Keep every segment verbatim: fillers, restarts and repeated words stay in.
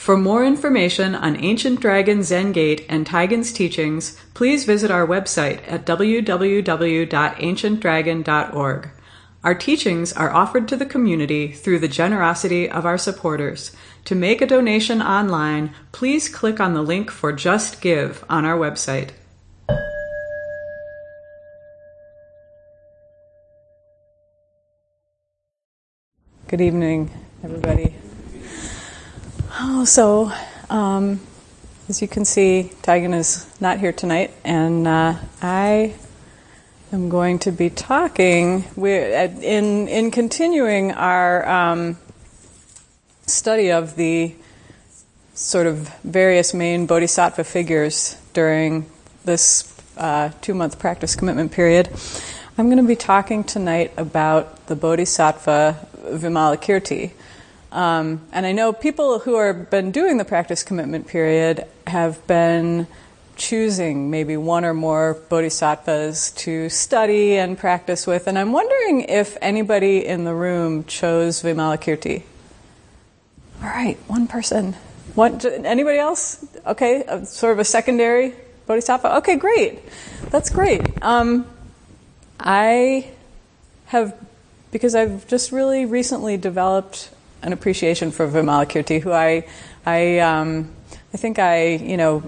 For more information on Ancient Dragon Zen Gate and Taigen's teachings, please visit our website at w w w dot ancient dragon dot org. Our teachings are offered to the community through the generosity of our supporters. To make a donation online, please click on the link for Just Give on our website. Good evening, everybody. Oh, so, um, as you can see, Taigen is not here tonight, and uh, I am going to be talking we're, in in continuing our um, study of the sort of various main bodhisattva figures during this uh, two-month practice commitment period. I'm going to be talking tonight about the bodhisattva Vimalakirti. Um, and I know people who have been doing the practice commitment period have been choosing maybe one or more bodhisattvas to study and practice with. And I'm wondering if anybody in the room chose Vimalakirti. All right, one person. What? Anybody else? Okay, uh, sort of a secondary bodhisattva. Okay, great. That's great. Um, I have, because I've just really recently developed an appreciation for Vimalakirti, who I, I, um, I think I, you know,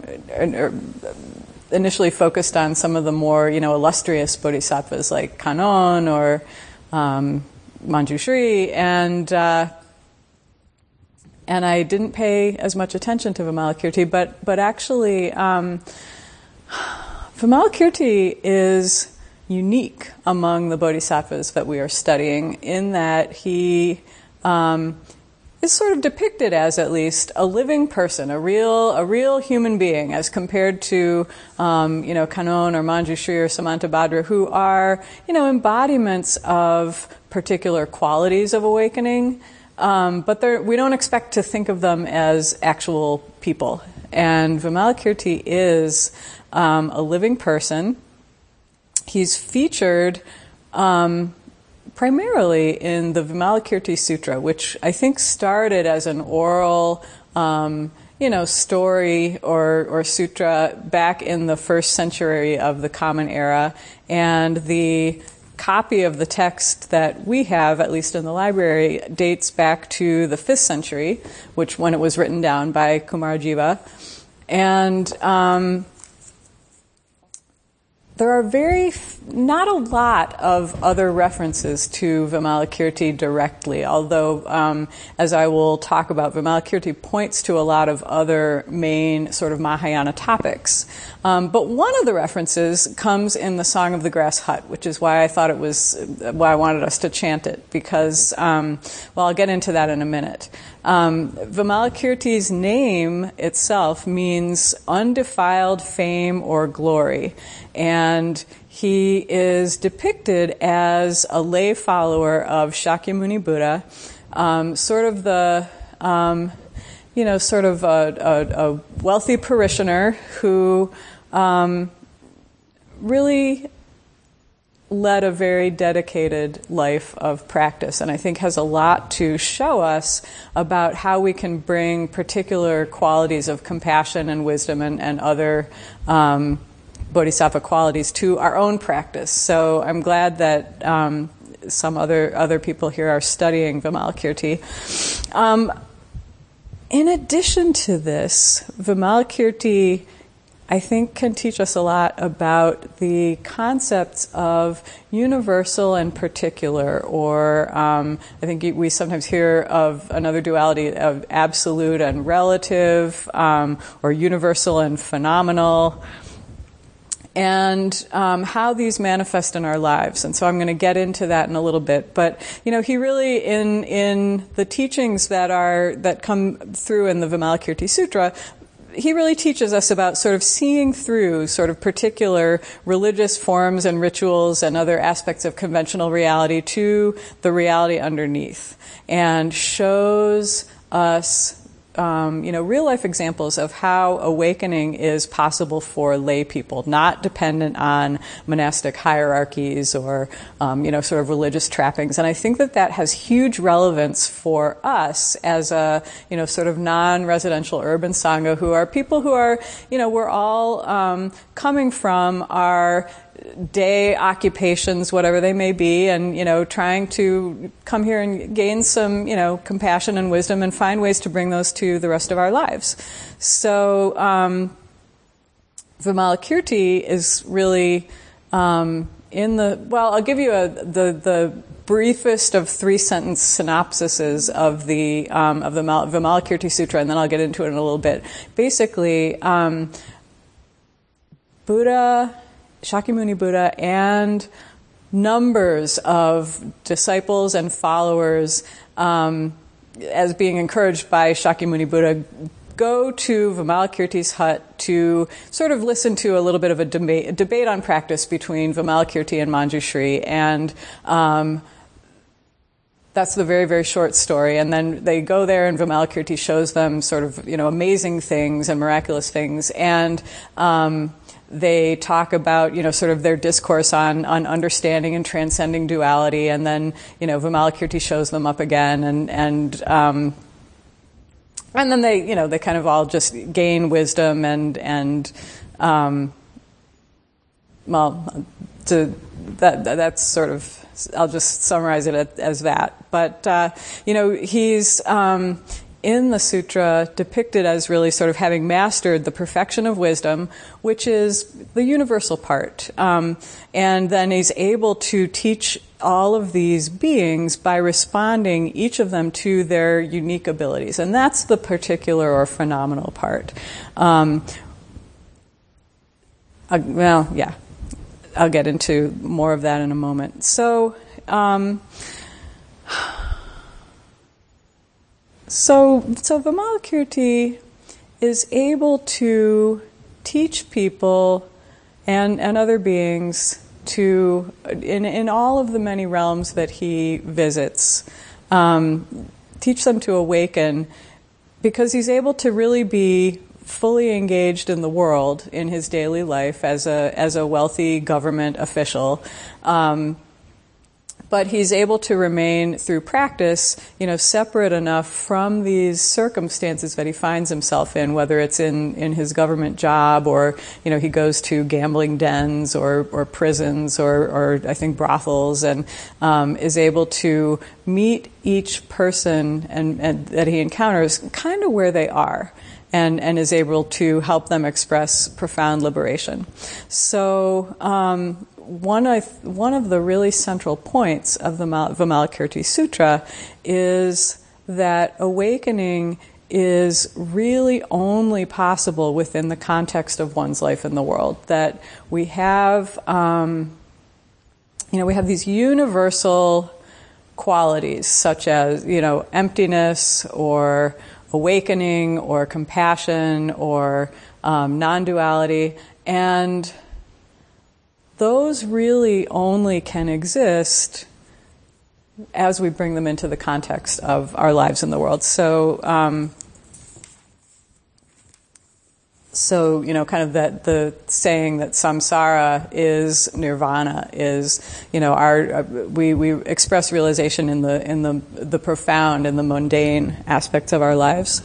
initially focused on some of the more, you know, illustrious bodhisattvas like Kannon or um, Manjushri, and uh, and I didn't pay as much attention to Vimalakirti, but but actually, um, Vimalakirti is unique among the bodhisattvas that we are studying in that he um, is sort of depicted as at least a living person, a real a real human being, as compared to um, you know Kannon or Manjushri or Samantabhadra, who are you know embodiments of particular qualities of awakening, um, but we don't expect to think of them as actual people. And Vimalakirti is um, a living person. He's featured um, primarily in the Vimalakirti Sutra, which I think started as an oral, um, you know, story or, or sutra back in the first century of the Common Era, and the copy of the text that we have, at least in the library, dates back to the fifth century, which when it was written down by Kumarajiva, and um, there are very, not a lot of other references to Vimalakirti directly, although, um, as I will talk about, Vimalakirti points to a lot of other main sort of Mahayana topics. Um, but one of the references comes in the Song of the Grass Hut, which is why I thought it was, why I wanted us to chant it, because, um, well, I'll get into that in a minute. Um, Vimalakirti's name itself means undefiled fame or glory. And he is depicted as a lay follower of Shakyamuni Buddha, um, sort of the, um, you know, sort of a, a, a wealthy parishioner who um, really led a very dedicated life of practice, and I think has a lot to show us about how we can bring particular qualities of compassion and wisdom and, and other um, bodhisattva qualities to our own practice. So I'm glad that um, some other other people here are studying Vimalakirti. Um, in addition to this, Vimalakirti, I think, can teach us a lot about the concepts of universal and particular, or um, I think we sometimes hear of another duality of absolute and relative, um, or universal and phenomenal, and um, how these manifest in our lives. And so I'm going to get into that in a little bit. But you know, he really, in in the teachings that are that come through in the Vimalakirti Sutra, he really teaches us about sort of seeing through sort of particular religious forms and rituals and other aspects of conventional reality to the reality underneath, and shows us um, you know, real-life examples of how awakening is possible for lay people, not dependent on monastic hierarchies or, um, you know, sort of religious trappings. And I think that that has huge relevance for us as a, you know, sort of non-residential urban Sangha, who are people who are, you know, we're all um, coming from our day occupations, whatever they may be, and, you know, trying to come here and gain some, you know, compassion and wisdom and find ways to bring those to the rest of our lives. So, um, Vimalakirti is really, um, in the, well, I'll give you a, the, the briefest of three sentence synopsises of the, um, of the Vimalakirti Sutra, and then I'll get into it in a little bit. Basically, um, Buddha, Shakyamuni Buddha, and numbers of disciples and followers, um, as being encouraged by Shakyamuni Buddha, go to Vimalakirti's hut to sort of listen to a little bit of a debate, a debate on practice between Vimalakirti and Manjushri, and um, that's the very, very short story. And then they go there, and Vimalakirti shows them sort of, you know, amazing things and miraculous things, and um, they talk about, you know, sort of their discourse on, on understanding and transcending duality, and then, you know, Vimalakirti shows them up again, and, and, um, and then they, you know, they kind of all just gain wisdom and, and, um, well, to, that, that's sort of, I'll just summarize it as that. But, uh, you know, he's, um, in the sutra depicted as really sort of having mastered the perfection of wisdom, which is the universal part. Um, and then he's able to teach all of these beings by responding, each of them, to their unique abilities. And that's the particular or phenomenal part. Um, uh, well, yeah, I'll get into more of that in a moment. So, um, So, so Vimalakirti is able to teach people and, and other beings to, in, in all of the many realms that he visits, um, teach them to awaken, because he's able to really be fully engaged in the world in his daily life as a as a wealthy government official. Um, But he's able to remain, through practice, you know, separate enough from these circumstances that he finds himself in, whether it's in, in his government job, or, you know, he goes to gambling dens or, or prisons or, or I think brothels, and um, is able to meet each person and, and that he encounters kind of where they are. And, and is able to help them express profound liberation. So, um, one of, one of the really central points of the Vimalakirti Sutra is that awakening is really only possible within the context of one's life in the world. That we have, um, you know, we have these universal qualities, such as, you know, emptiness or awakening or compassion or um, non-duality, and those really only can exist as we bring them into the context of our lives in the world. So, um, so you know, kind of that the saying that samsara is nirvana is, you know, our we we express realization in the in the the profound and the mundane aspects of our lives.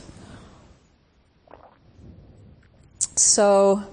So,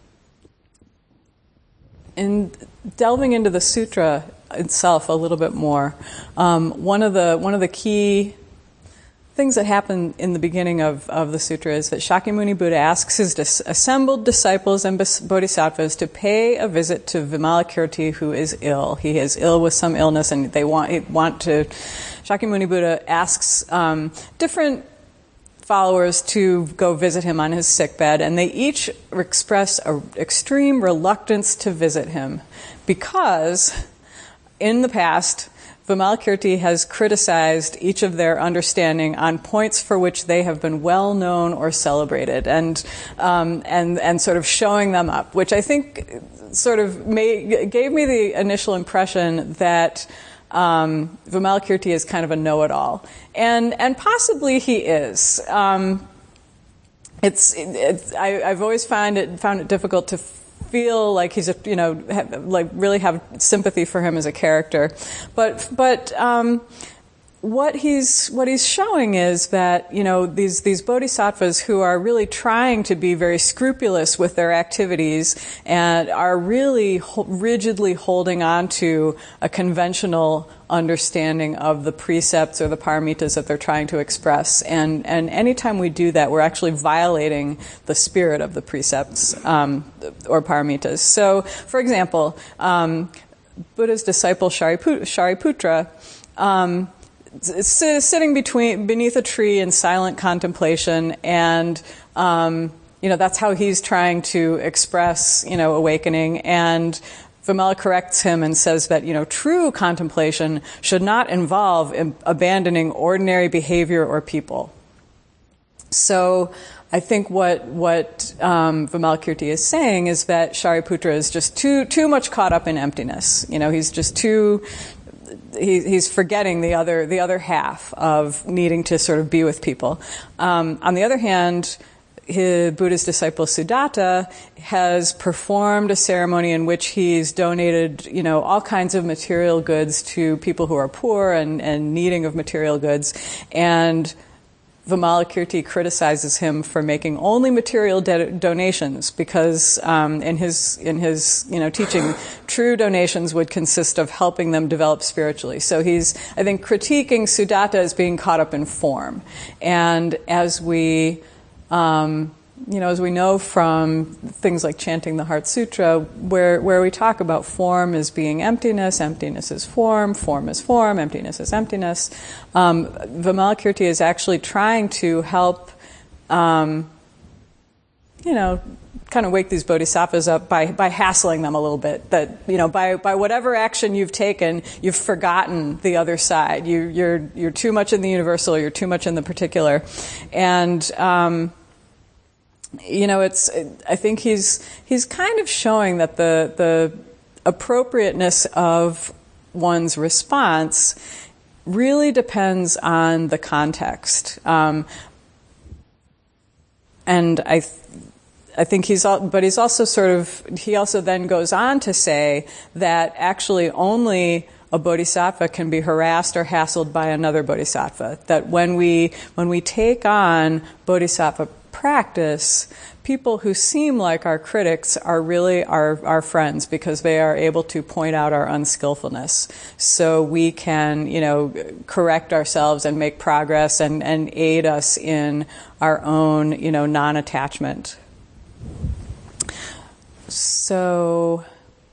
in delving into the sutra itself a little bit more, um, one of the one of the key things that happen in the beginning of, of the sutra is that Shakyamuni Buddha asks his dis- assembled disciples and bodhisattvas to pay a visit to Vimalakirti, who is ill. He is ill with some illness, and they want want to. Shakyamuni Buddha asks um, different followers to go visit him on his sickbed, and they each express an extreme reluctance to visit him because, in the past, Vimalakirti has criticized each of their understanding on points for which they have been well known or celebrated, and um, and and sort of showing them up, which I think sort of made, gave me the initial impression that um, Vimalakirti is kind of a know-it-all, and and possibly he is. Um, it's, it's I, I've always found it found it difficult to feel like he's a, you know, have, like really have sympathy for him as a character, but but. Um, What he's what he's showing is that, you know, these these bodhisattvas who are really trying to be very scrupulous with their activities and are really ho- rigidly holding on to a conventional understanding of the precepts or the paramitas that they're trying to express. And and anytime we do that, we're actually violating the spirit of the precepts um, or paramitas. So, for example, um, Buddha's disciple Shariputra. Shariputra um, sitting between beneath a tree in silent contemplation, and um, you know that's how he's trying to express you know awakening. And Vimala corrects him and says that you know true contemplation should not involve im- abandoning ordinary behavior or people. So I think what what um, Vimalakirti is saying is that Shariputra is just too too much caught up in emptiness. You know, he's just too. He, he's forgetting the other the other half of needing to sort of be with people. Um, on the other hand, his, Buddha's disciple Sudatta has performed a ceremony in which he's donated, you know, all kinds of material goods to people who are poor and, and needing of material goods, and Vimalakirti criticizes him for making only material de- donations because um, in his in his you know teaching, true donations would consist of helping them develop spiritually. So he's, I think, critiquing Sudatta as being caught up in form. And as we um, you know as we know from things like chanting the Heart Sutra, where where we talk about form as being emptiness, emptiness is form, form is form, emptiness is emptiness. Um, Vimalakirti is actually trying to help, um, you know, kind of wake these bodhisattvas up by, by hassling them a little bit. That, you know, by, by whatever action you've taken, you've forgotten the other side. You, you're, you're too much in the universal, you're too much in the particular. And, um, you know, it's, I think he's, he's kind of showing that the, the appropriateness of one's response really depends on the context. Um, and I, th- I think he's, all, but he's also sort of, he also then goes on to say that actually only a bodhisattva can be harassed or hassled by another bodhisattva. That when we, when we take on bodhisattva practice, people who seem like our critics are really our, our friends because they are able to point out our unskillfulness. So we can, you know, correct ourselves and make progress and, and aid us in our own, you know, non-attachment. So,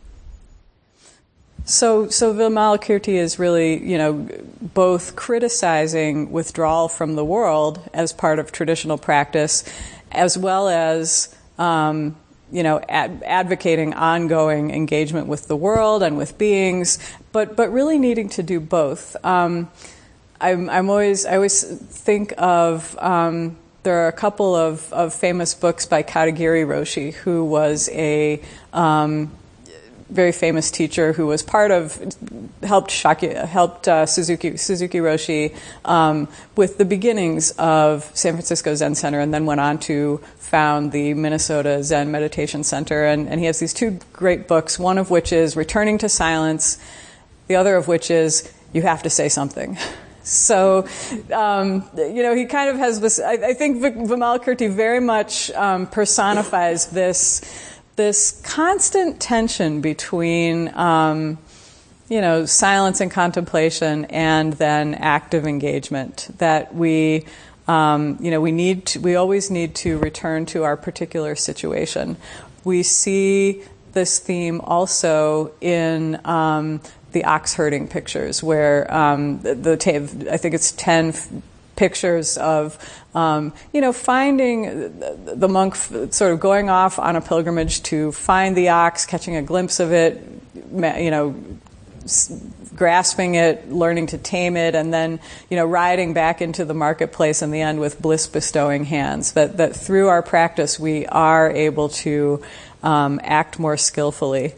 so, so Vimalakirti is really, you know, both criticizing withdrawal from the world as part of traditional practice, as well as, um, you know, ad- advocating ongoing engagement with the world and with beings, but but really needing to do both. Um, I'm, I'm always I always think of um, there are a couple of, of famous books by Katagiri Roshi, who was a um, very famous teacher who was part of, helped Shakya, helped uh, Suzuki Suzuki Roshi um, with the beginnings of San Francisco Zen Center, and then went on to found the Minnesota Zen Meditation Center. And, and he has these two great books, one of which is Returning to Silence, the other of which is You Have to Say Something. So, um, you know, he kind of has this, I, I think Vimalakirti very much um, personifies this this constant tension between, um, you know, silence and contemplation and then active engagement that we, um, you know, we need to, we always need to return to our particular situation. We see this theme also in um, the ox herding pictures, where um, the, the I think it's ten f- pictures of, um, you know, finding the, the monk f- sort of going off on a pilgrimage to find the ox, catching a glimpse of it, you know, s- grasping it, learning to tame it, and then, you know, riding back into the marketplace in the end with bliss-bestowing hands. That that through our practice we are able to um, act more skillfully.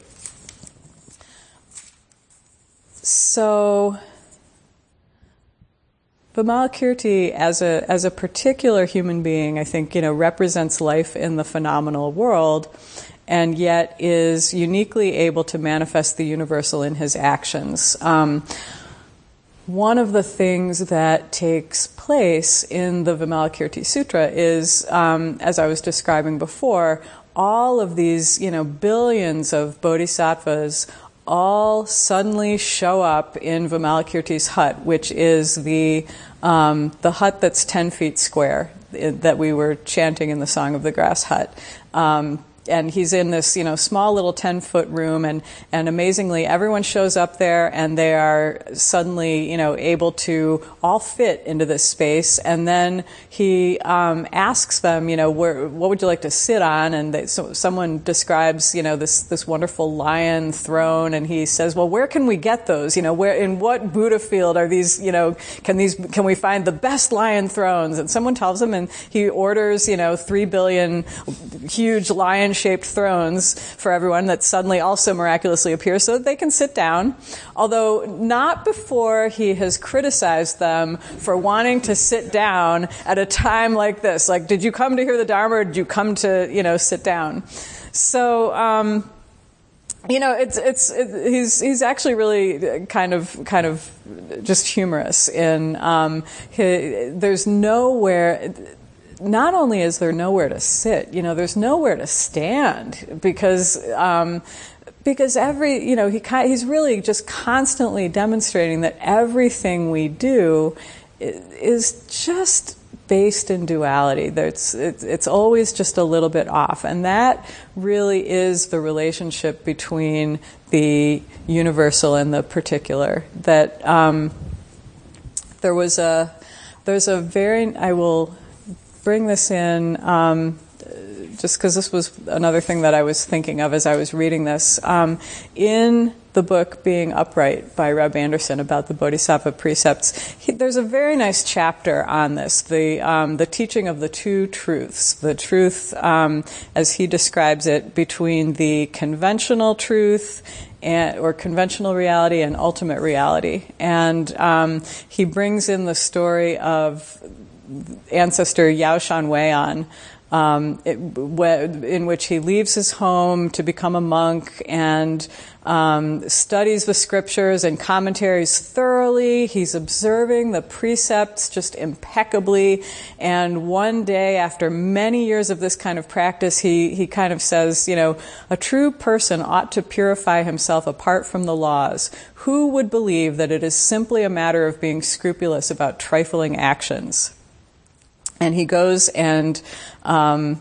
So, Vimalakirti, as a as a particular human being, I think, you know, represents life in the phenomenal world, and yet is uniquely able to manifest the universal in his actions. Um, one of the things that takes place in the Vimalakirti Sutra is, um, as I was describing before, all of these, you know, billions of bodhisattvas all suddenly show up in Vimalakirti's hut, which is the um, the hut that's ten feet square that we were chanting in the Song of the Grass Hut. Um, and he's in this, you know, small little ten-foot room, and, and amazingly, everyone shows up there, and they are suddenly, you know, able to all fit into this space. And then he um, asks them, you know, where, what would you like to sit on? And they, so someone describes, you know, this this wonderful lion throne, and he says, well, where can we get those? You know, where in what Buddha field are these? You know, can these can we find the best lion thrones? And someone tells him, and he orders, you know, three billion huge lion shaped thrones for everyone that suddenly also miraculously appear so that they can sit down, although not before he has criticized them for wanting to sit down at a time like this. Like, did you come to hear the Dharma, or did you come to, you know, sit down? So, um, you know, it's it's it, he's he's actually really kind of kind of just humorous in um, he, there's nowhere. Not only is there nowhere to sit, you know, there's nowhere to stand, because um, because every, you know, he he's really just constantly demonstrating that everything we do is just based in duality. It's, it's, it's always just a little bit off, and that really is the relationship between the universal and the particular. That um, there was a there's a very I will. bring this in um, just because this was another thing that I was thinking of as I was reading this. Um, in the book Being Upright by Reb Anderson about the Bodhisattva precepts, he, there's a very nice chapter on this, the um, the teaching of the two truths, the truth, um, as he describes it, between the conventional truth and, or conventional reality and ultimate reality. And um, he brings in the story of ancestor Yao Shan Weian, um, it, in which he leaves his home to become a monk and um, studies the scriptures and commentaries thoroughly. He's observing the precepts just impeccably. And one day, after many years of this kind of practice, he, he kind of says, you know, a true person ought to purify himself apart from the laws. Who would believe that it is simply a matter of being scrupulous about trifling actions? And he goes and um,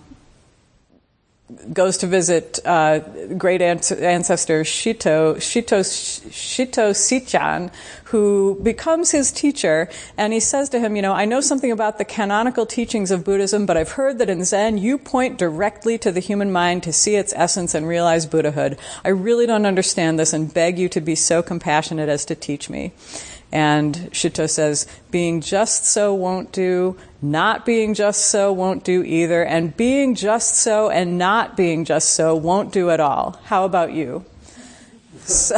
goes to visit uh, great ancestor Shito, Shito, Shito Sichan, who becomes his teacher. And he says to him, you know, I know something about the canonical teachings of Buddhism, but I've heard that in Zen you point directly to the human mind to see its essence and realize Buddhahood. I really don't understand this and beg you to be so compassionate as to teach me. And Shito says, being just so won't do, not being just so won't do either, and being just so and not being just so won't do at all. How about you? So,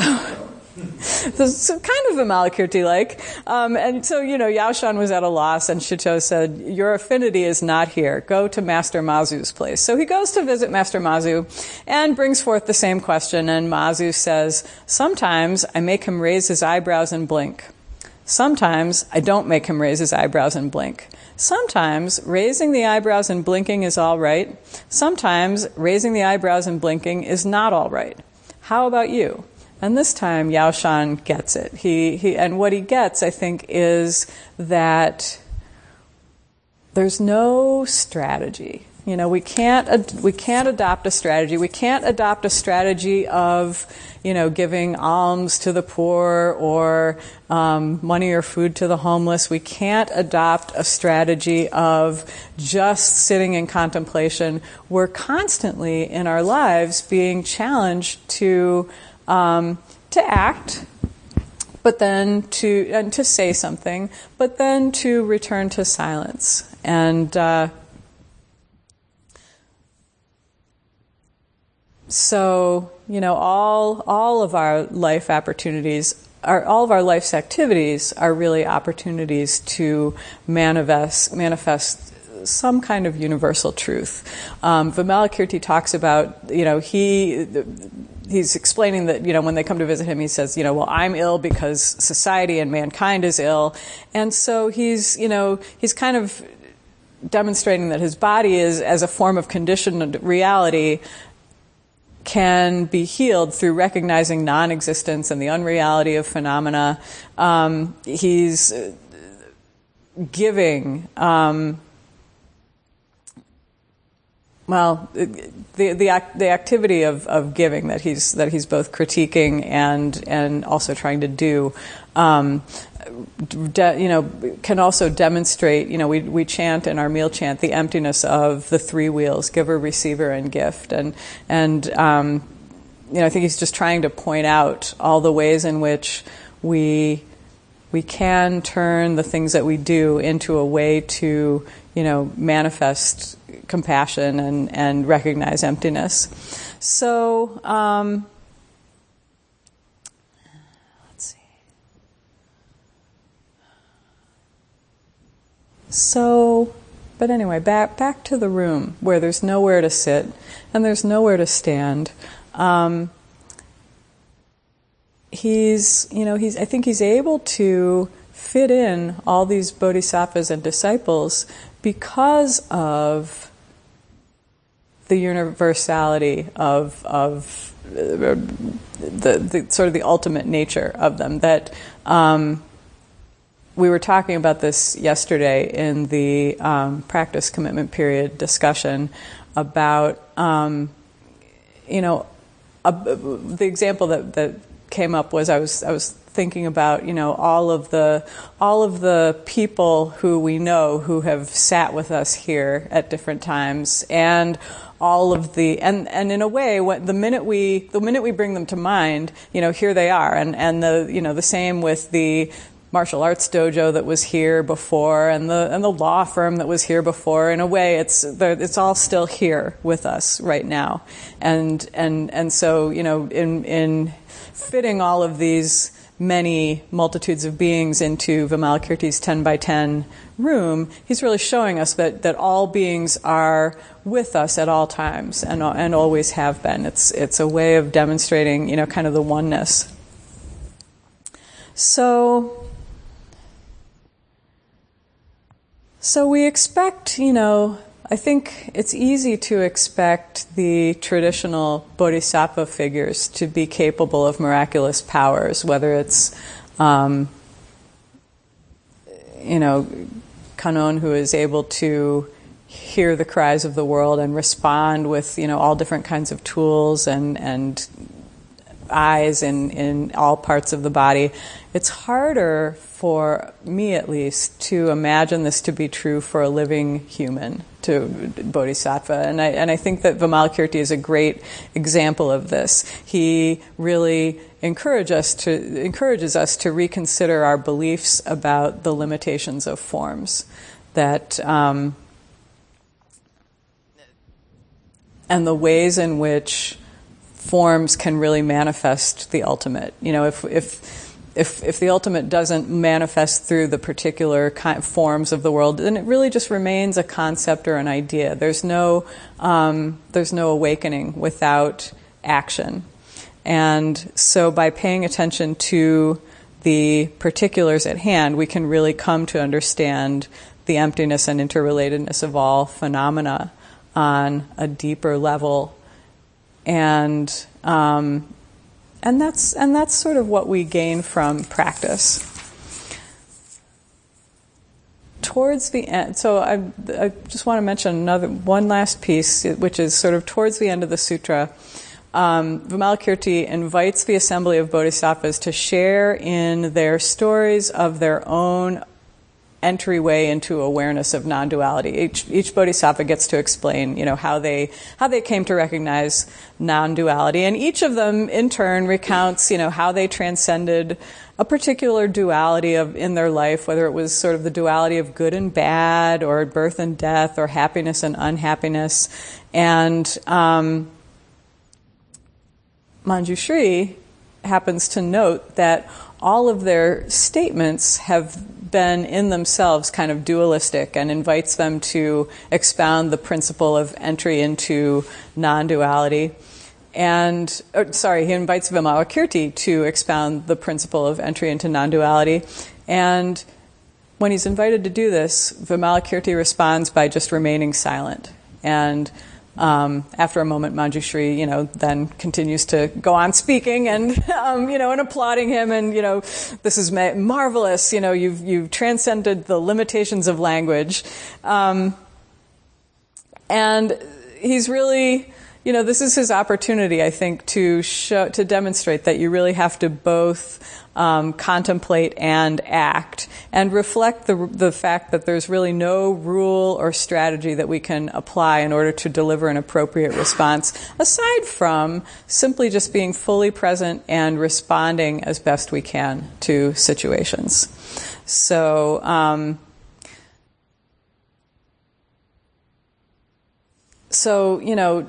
so kind of Vimalakirti-like. Um, and so, you know, Yao Shan was at a loss, and Shito said, your affinity is not here. Go to Master Mazu's place. So he goes to visit Master Mazu and brings forth the same question, and Mazu says, sometimes I make him raise his eyebrows and blink. Sometimes I don't make him raise his eyebrows and blink. Sometimes raising the eyebrows and blinking is all right. Sometimes raising the eyebrows and blinking is not all right. How about you? And this time Yao Shan gets it. He, he, and what he gets, I think, is that there's no strategy. You know, we can't we can't adopt a strategy. We can't adopt a strategy of, you know, giving alms to the poor or um, money or food to the homeless. We can't adopt a strategy of just sitting in contemplation. We're constantly in our lives being challenged to um, to act, but then to and to say something, but then to return to silence. And uh, so, you know, all all of our life opportunities our, all of our life's activities are really opportunities to manifest, manifest some kind of universal truth. Um, Vimalakirti talks about, you know, he he's explaining that, you know, when they come to visit him, he says, you know, well, I'm ill because society and mankind is ill. And so he's, you know, he's kind of demonstrating that his body is, as a form of conditioned reality, can be healed through recognizing non-existence and the unreality of phenomena. Um, he's giving, um, well, the the act, the activity of, of giving that he's that he's both critiquing and and also trying to do, um, de, you know, can also demonstrate. You know, we we chant in our meal chant the emptiness of the three wheels: giver, receiver, and gift. And and um, you know, I think he's just trying to point out all the ways in which we we can turn the things that we do into a way to, you know, manifest compassion and, and recognize emptiness. So, um, let's see. So, but anyway, back back to the room where there's nowhere to sit and there's nowhere to stand. Um, he's, you know, he's. I think he's able to fit in all these bodhisattvas and disciples because of the universality of of uh, the, the sort of the ultimate nature of them. That um, we were talking about this yesterday in the um, practice commitment period discussion about um, you know a, the example that that came up was I was I was thinking about, you know, all of the all of the people who we know who have sat with us here at different times, and all of the and, and in a way, when, the minute we the minute we bring them to mind, you know, here they are, and and the you know the same with the martial arts dojo that was here before, and the and the law firm that was here before. In a way, it's it's all still here with us right now, and and and so, you know, in in fitting all of these many multitudes of beings into Vimalakirti's ten by ten room, he's really showing us that, that all beings are with us at all times and and always have been. It's it's a way of demonstrating, you know, kind of the oneness. So, so we expect, you know, I think it's easy to expect the traditional bodhisattva figures to be capable of miraculous powers, whether it's, um, you know, Kannon, who is able to hear the cries of the world and respond with, you know, all different kinds of tools and, and eyes in, in all parts of the body. It's harder, for me at least, to imagine this to be true for a living human, to bodhisattva. And I, and I think that Vimalakirti is a great example of this. He really encourage us to, encourages us to reconsider our beliefs about the limitations of forms. That, um, and the ways in which forms can really manifest the ultimate. You know, if if if if the ultimate doesn't manifest through the particular kind of forms of the world, then it really just remains a concept or an idea. There's no um, there's no awakening without action. And so by paying attention to the particulars at hand, we can really come to understand the emptiness and interrelatedness of all phenomena on a deeper level. And um, and that's and that's sort of what we gain from practice. Towards the end, so I, I just want to mention another one last piece, which is sort of towards the end of the sutra. Um, Vimalakirti invites the assembly of bodhisattvas to share in their stories of their own entryway into awareness of non-duality. Each, each bodhisattva gets to explain, you know, how they how they came to recognize non-duality, and each of them, in turn, recounts, you know, how they transcended a particular duality of in their life, whether it was sort of the duality of good and bad, or birth and death, or happiness and unhappiness, and um, Manjushri happens to note that all of their statements have been in themselves kind of dualistic and invites them to expound the principle of entry into non-duality. And, or, sorry, he invites Vimalakirti to expound the principle of entry into non-duality. And when he's invited to do this, Vimalakirti responds by just remaining silent. And Um, after a moment, Manjushri, you know, then continues to go on speaking and, um, you know, and applauding him, and, you know, this is ma- marvelous. You know, you've you've transcended the limitations of language, um, and he's really, you know, this is his opportunity, I think, to show to demonstrate that you really have to both um, contemplate and act, and reflect the the fact that there's really no rule or strategy that we can apply in order to deliver an appropriate response, aside from simply just being fully present and responding as best we can to situations. So, um, so you know,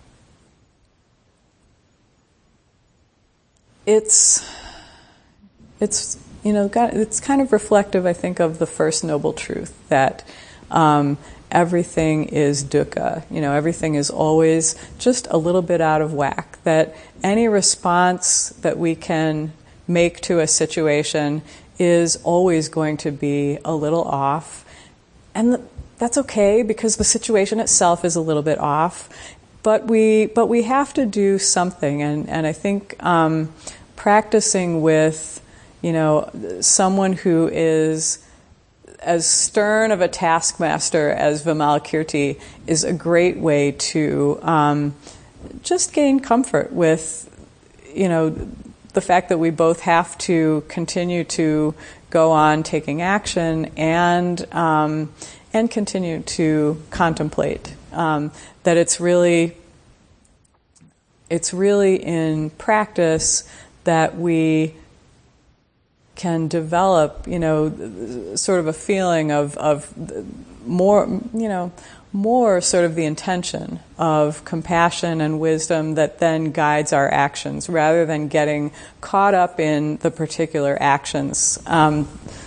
it's. It's, you know, it's kind of reflective, I think, of the first noble truth, that um, everything is dukkha. You know, everything is always just a little bit out of whack. That any response that we can make to a situation is always going to be a little off. And that's okay, because the situation itself is a little bit off. But we, but we have to do something. And, and I think um, practicing with you know, someone who is as stern of a taskmaster as Vimalakirti is a great way to um, just gain comfort with, you know, the fact that we both have to continue to go on taking action and um, and continue to contemplate. Um, that it's really it's really in practice that we can develop, you know, sort of a feeling of, of more, you know, more sort of the intention of compassion and wisdom that then guides our actions, rather than getting caught up in the particular actions. Um,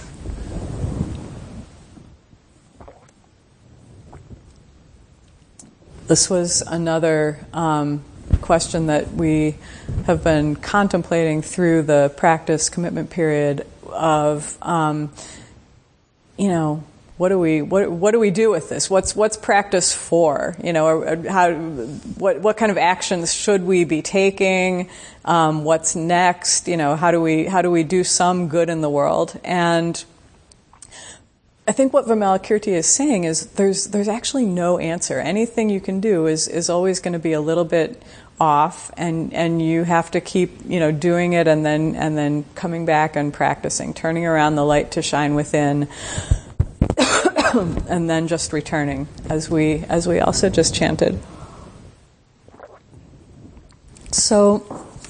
this was another um, question that we have been contemplating through the practice commitment period of, um, you know, what do we what what do we do with this? What's what's practice for? You know, or, or how what what kind of actions should we be taking? Um, what's next? You know, how do we how do we do some good in the world? And I think what Vimalakirti is saying is there's there's actually no answer. Anything you can do is is always going to be a little bit off, and, and you have to keep, you know, doing it, and then and then coming back and practicing, turning around the light to shine within, and then just returning, as we as we also just chanted. So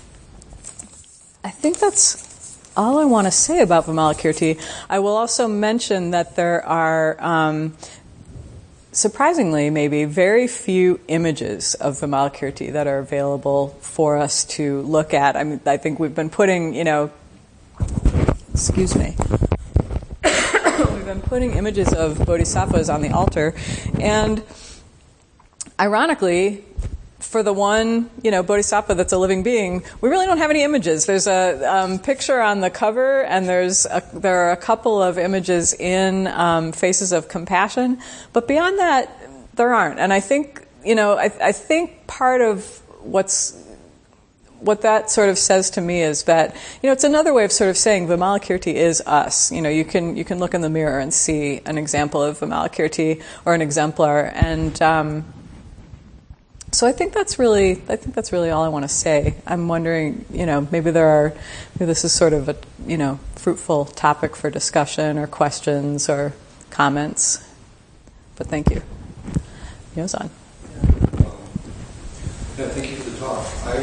I think that's all I want to say about Vimalakirti. I will also mention that there are um, surprisingly, maybe, very few images of Vimalakirti that are available for us to look at. I mean, I think we've been putting, you know, excuse me, we've been putting images of bodhisattvas on the altar, and ironically, for the one, you know, bodhisattva that's a living being, we really don't have any images. There's a um, picture on the cover, and there's a, there are a couple of images in um, Faces of Compassion, but beyond that, there aren't. And I think, you know, I, I think part of what's what that sort of says to me is that, you know, it's another way of sort of saying Vimalakirti is us. You know, you can you can look in the mirror and see an example of Vimalakirti or an exemplar, and um, So I think that's really, I think that's really all I want to say. I'm wondering, you know, maybe there are, maybe this is sort of a, you know, fruitful topic for discussion or questions or comments. But thank you. Yozan. Yeah, um, yeah, thank you for the talk. I,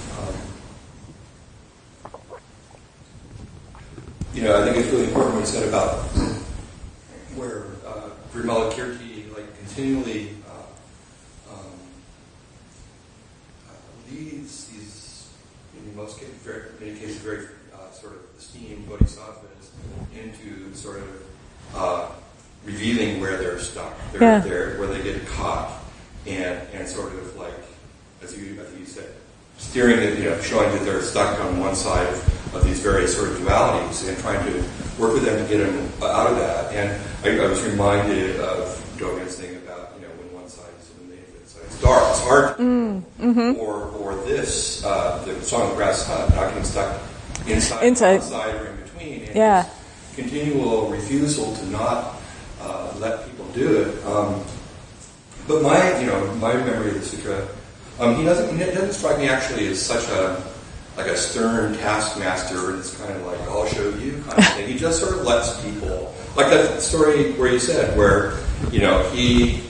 um, you know, I think it's really important what you said about where uh, Vimalakirti, like, continually leads these most cases, very, many cases, very uh, sort of esteemed bodhisattvas into sort of uh, revealing where they're stuck, they're, yeah. they're, where they get caught, and and sort of like, as you, I think you said, steering it, you know, showing that they're stuck on one side of, of these various sort of dualities and trying to work with them to get them out of that. And I, I was reminded of Dogen's thing about, you know, when one side is illuminated, the other side is dark. It's hard. Mm, mm-hmm. Or, or this, uh, the song of the Grass Hut, not getting stuck inside, inside. outside, or in between. And yeah. continual refusal to not uh, let people do it. Um, but my, you know, my memory of the sutra, um, he doesn't, he doesn't strike me actually as such a, like a stern taskmaster, and it's kind of like, I'll show you kind of thing. He just sort of lets people, like that story where you said, where, you know, he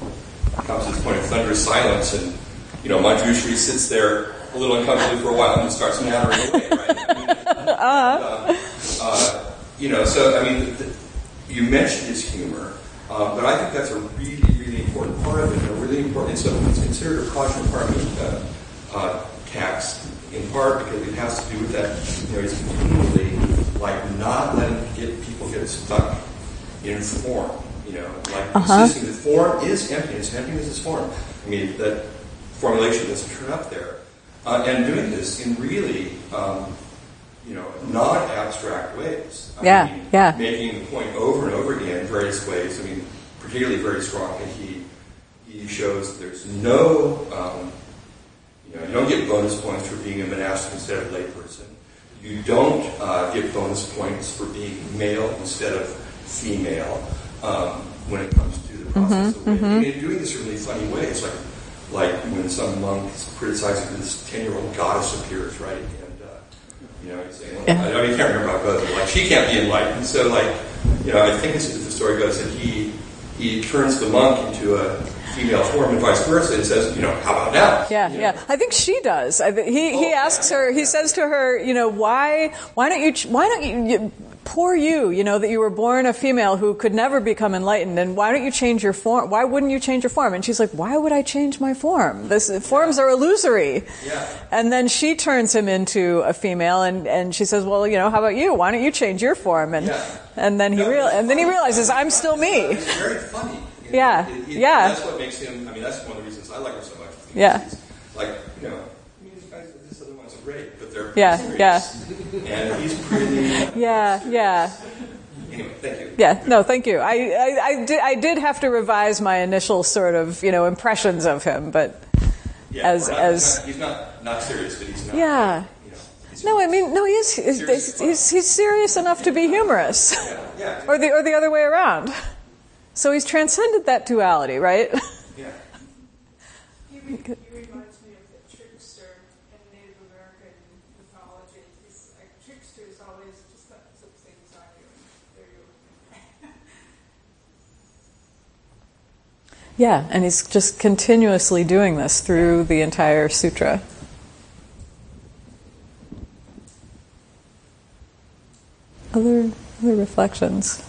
comes to this point of thunderous silence, and, you know, Manjushri sits there a little uncomfortably for a while and then starts nattering away, right? I mean, uh-huh. and, uh, uh, you know, so, I mean, the, you mentioned his humor, um, but I think that's a really, really important part of it, a really important, it's, a, it's considered a Prajnaparamita uh, text, in part because it has to do with that, you know, he's continually, like, not letting get people get stuck in form, you know, like, uh-huh. insisting that form is emptiness, emptiness is form. I mean, that formulation doesn't turn up there. Uh, and doing this in really, um, you know, non-abstract ways. I yeah, mean, yeah. Making the point over and over again in various ways. I mean, particularly very strongly, he he shows there's no, um, you know, you don't get bonus points for being a monastic instead of a layperson. You don't uh, get bonus points for being male instead of female um, when it comes to the process mm-hmm, of winning. mm-hmm. I mean, doing this in really funny ways, like like when some monk is criticizing this ten-year-old goddess appears, right? And, uh, you know, he's saying, well, yeah. I don't even can't remember how it goes, but like, she can't be enlightened. So, like, you know, I think it's, the story goes that he he turns the monk into a female form and vice versa, and says, you know, how about now? Yeah, you yeah. know? I think she does. I, he oh, he asks her. He says to her, you know, why why don't you why don't you, you poor you, you know, that you were born a female who could never become enlightened, and why don't you change your form? Why wouldn't you change your form? And she's like, why would I change my form? This forms yeah. are illusory. Yeah. And then she turns him into a female, and, and she says, well, you know, how about you? Why don't you change your form? And yeah. and then he no, real and then he realizes I'm still me. It's very funny. Yeah, it, it, yeah. That's what makes him. I mean, that's one of the reasons I like him so much. Yeah. He's, like, you know, I mean, these guys, this other one's great, but they're yeah, serious. yeah. And he's pretty. Yeah, yeah. Anyway, thank you. Yeah, no, thank you. I, I, I, did, I did have to revise my initial sort of, you know, impressions of him, but yeah, as not, as he's not, he's not not serious, but he's not. Yeah. You know, no, I mean, no, he is. He's, he's, he's, he's serious enough to be humorous, yeah, yeah. or the or the other way around. So he's transcended that duality, right? Yeah. He, re- he reminds me of the trickster in Native American mythology. He's like, trickster is always just got some things on you, and there you go. Yeah, and he's just continuously doing this through the entire sutra. Other other reflections.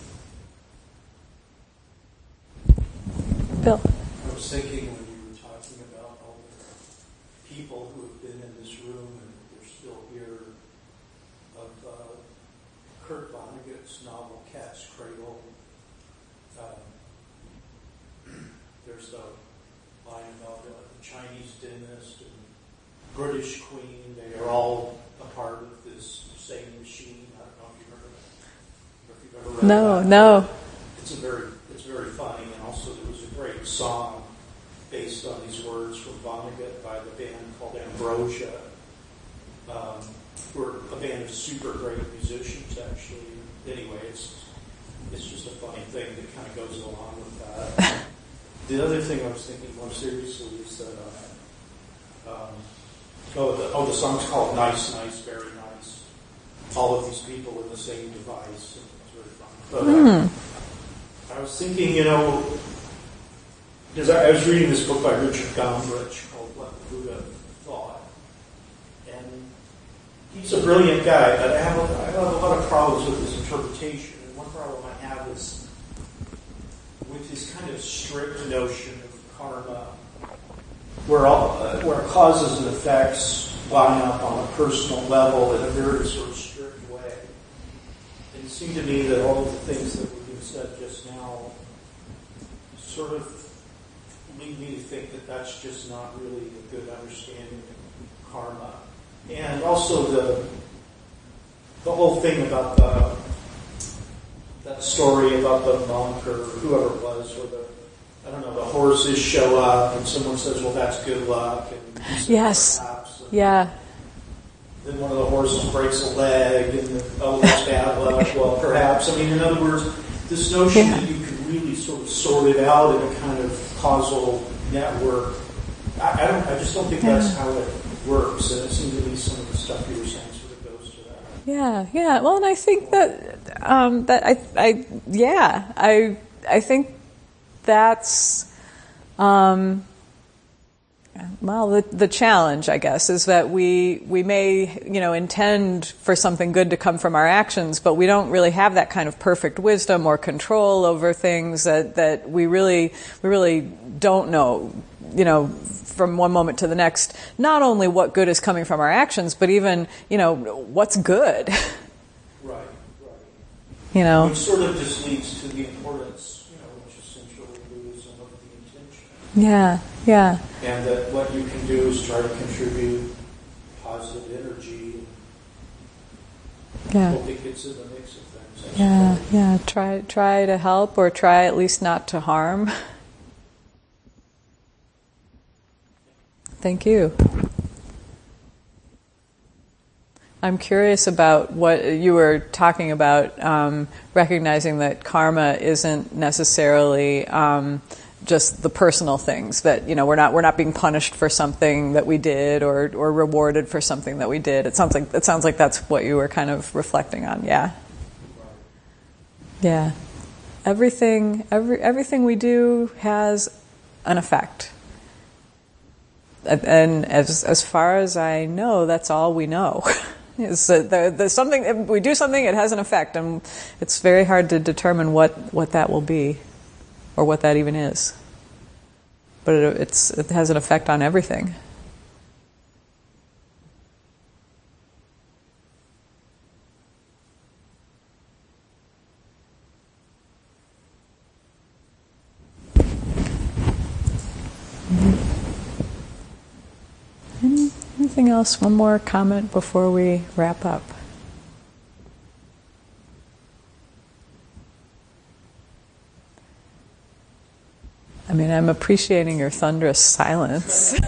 Bill. I was thinking when you were talking about all the people who have been in this room and they're still here, of uh, Kurt Vonnegut's novel Cat's Cradle. Um, there's the line about uh, the Chinese dentist and British queen. They are all a part of this same machine. I don't know if you've heard of it. If you've ever read No, that. no. It's a very, it's very funny, and also there was a great song based on these words from Vonnegut by the band called Ambrosia. Um, we're a band of super great musicians, actually. Anyway, it's it's just a funny thing that kind of goes along with that. The other thing I was thinking more seriously is that uh, um, oh, the, oh, the song's called Nice, Nice, Very Nice. All of these people in the same device. It's very fun. But, uh, Mm. I was thinking, you know, because I, I was reading this book by Richard Gombrich called What the Buddha Thought, and he's a brilliant guy, but I have, a, I have a lot of problems with his interpretation, and one problem I have is with his kind of strict notion of karma, where all, uh, where causes and effects line up on a personal level in a very sort of strict way. And it seemed to me that all of the things that were being said just now sort of lead me to think that that's just not really a good understanding of karma. And also the the whole thing about the that story about the monk or whoever it was, where the I don't know, the horses show up and someone says, well, that's good luck. And he says, yes. perhaps. And yeah. Then one of the horses breaks a leg and, the, oh, that's bad luck. Well, perhaps. I mean, in other words, this notion yeah. that you can really sort of sort it out in a kind of causal network, I, I don't. I just don't think yeah. that's how it works. And it seems to be some of the stuff you were saying sort of goes to that. Yeah, yeah. Well, and I think that, um, that I, I, yeah, I, I think that's, um, well, the, the challenge, I guess, is that we we may, you know, intend for something good to come from our actions, but we don't really have that kind of perfect wisdom or control over things that, that we really we really don't know, you know, from one moment to the next, not only what good is coming from our actions, but even, you know, what's good. Right, right. You know, which sort of just leads to the importance. Yeah, yeah. And that what you can do is try to contribute positive energy. Yeah. Hope it gets in the mix of things. Yeah, yeah. Try, try to help, or try at least not to harm. Thank you. I'm curious about what you were talking about, um, recognizing that karma isn't necessarily um, just the personal things, that, you know, we're not we're not being punished for something that we did or or rewarded for something that we did. It sounds like it sounds like that's what you were kind of reflecting on. Yeah. Yeah. Everything every everything we do has an effect. And as as far as I know, that's all we know. Is that the, the something, if we do something, it has an effect, and it's very hard to determine what, what that will be, or what that even is. But it, it's it has an effect on everything. Any, anything else? One more comment before we wrap up. I mean, I'm appreciating your thunderous silence.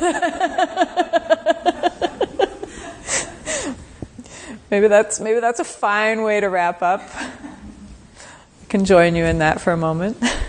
maybe that's maybe that's a fine way to wrap up. I can join you in that for a moment.